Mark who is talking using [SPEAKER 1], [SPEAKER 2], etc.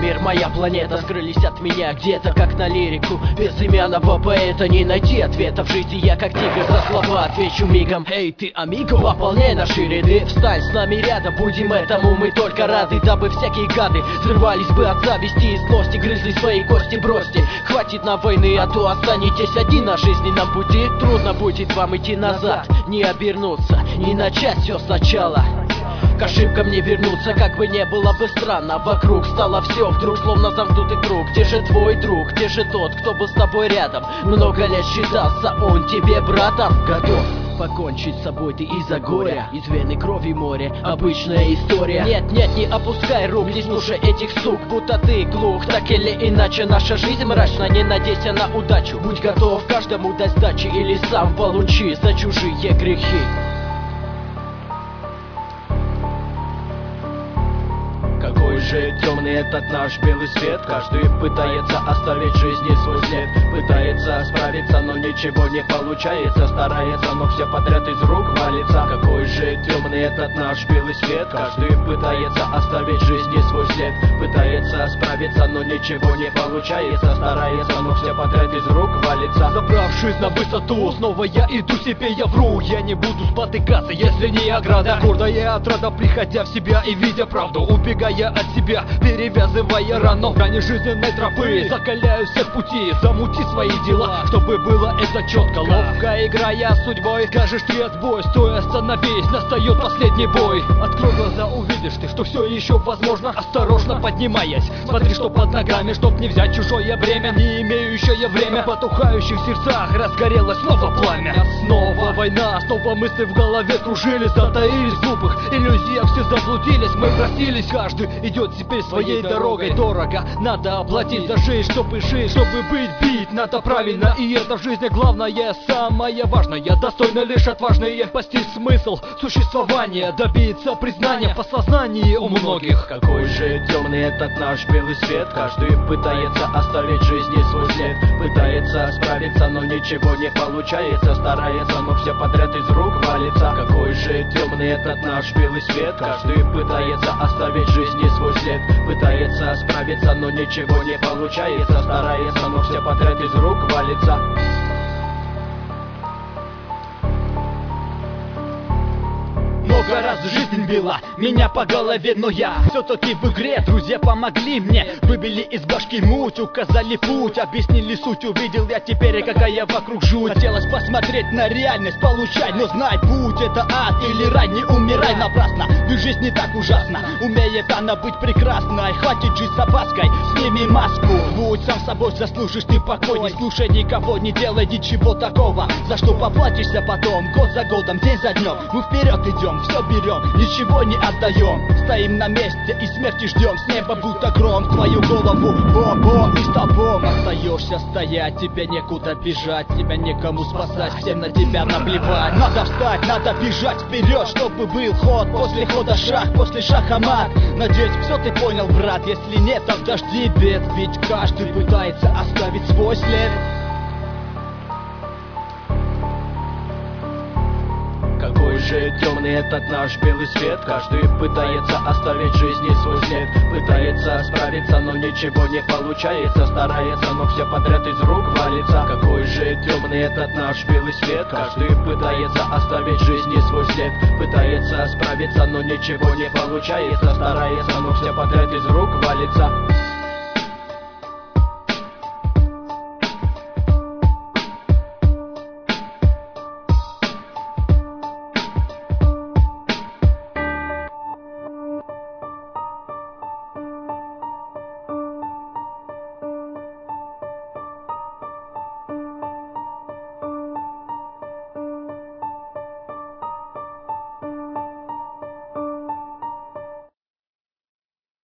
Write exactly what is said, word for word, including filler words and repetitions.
[SPEAKER 1] мир, моя планета скрылись от меня где-то, как на лирику безымянного поэта. Не найти ответа в жизни, я как тигр за слова отвечу мигом. Эй, ты, амиго, пополняй наши ряды. Встань с нами рядом, будем этому мы только рады. Дабы всякие гады взрывались бы от зависти и злости, грызли свои кости, бросьте. Хватит на войны, а то останетесь один на жизненном пути. Трудно будет вам идти назад, не обернуться, не начать все сначала. К ошибкам не вернуться, как бы не было бы странно. Вокруг стало все вдруг словно замкнутый круг. Где же твой друг, где же тот, кто был с тобой рядом? Много лет считался он тебе братом. Готов покончить с собой ты из-за горя, из вены крови море, обычная история. Нет, нет, не опускай рук, не слушай этих сук, будто ты глух. Так или иначе наша жизнь мрачна, не надейся на удачу. Будь готов каждому дать сдачи или сам получи за чужие грехи. Какой же темный этот наш белый свет. Каждый пытается оставить в жизни свой след, пытается справиться, но ничего не получается. Старается, но все подряд из рук валится. Какой же темный этот наш белый свет. Каждый пытается оставить в жизни свой след, пытается справиться, но ничего не получается. Старается, но все подряд из рук валится.
[SPEAKER 2] Забрав жизнь на высоту, снова я иду себе, я вру. Я не буду спотыкаться, если не ограда. Гордая отрада, приходя в себя и видя правду, убегая от себя, перевязывая рану грани жизненной тропы. Закаляю всех пути, замути свои дела, чтобы было это четко. Ловко играя судьбой, скажешь ты отбой, стой, остановись, настает последний бой. Открой глаза, увидишь ты, что все еще возможно. Осторожно поднимаясь, смотри, что под ногами, чтоб не взять чужое бремя, не имеющее время. В потухающих сердцах разгорелось снова пламя. Снова война, снова мысли в голове кружились, затаились в глупых иллюзиях, все заблудились, мы простились. Каждый идет теперь своей дорогой. Дорого надо оплатить за жизнь, чтобы жить, чтобы быть бит. Надо правильно, и это в жизни главное, самое важное. Достойно лишь отважные постичь смысл существования, добиться признания по сознанию у многих.
[SPEAKER 1] Какой же темный этот наш белый свет. Каждый пытается оставить в жизни свой след, пытается справиться, но ничего не получается. Старается, но все подряд из рук валится. Какой же темный этот наш белый свет. Каждый пытается оставить в жизни свой след, пытается справиться, но ничего не получается. Старается, но все подряд из рук валится.
[SPEAKER 2] Много раз жизнь била меня по голове, но я все-таки в игре. Друзья помогли мне, выбили из башки муть, указали путь, объяснили суть. Увидел я теперь, какая вокруг жуть. Хотелось посмотреть на реальность, получать, но знай, путь это ад или рай. Не умирай напрасно, ведь жизнь не так ужасна. Умеет она быть прекрасной, хватит жить с опаской, сними маску. Будь сам собой, заслужишь ты покой. Не слушай никого, не делай ничего такого, за что поплатишься потом. Год за годом, день за днем, мы вперед идем, все берем, ничего не отдаем. Стоим на месте и смерти ждем. С неба будто гром в твою голову бом-бом, и столбом остаешься стоять. Тебе некуда бежать, тебя некому спасать, всем на тебя наплевать. Надо встать, надо бежать вперед, чтобы был ход. После хода шаг, после шага мат. Надеюсь, все ты понял, брат. Если нет, тогда жди бед, ведь каждый пытается оставить свой след.
[SPEAKER 1] Какой же темный этот наш белый свет. Каждый пытается оставить в жизни свой след, пытается справиться, но ничего не получается. Старается, но все подряд из рук валится. Какой же темный этот наш белый свет. Каждый пытается оставить в жизни свой след, пытается справиться, но ничего не получается. Старается, но все подряд из рук валится.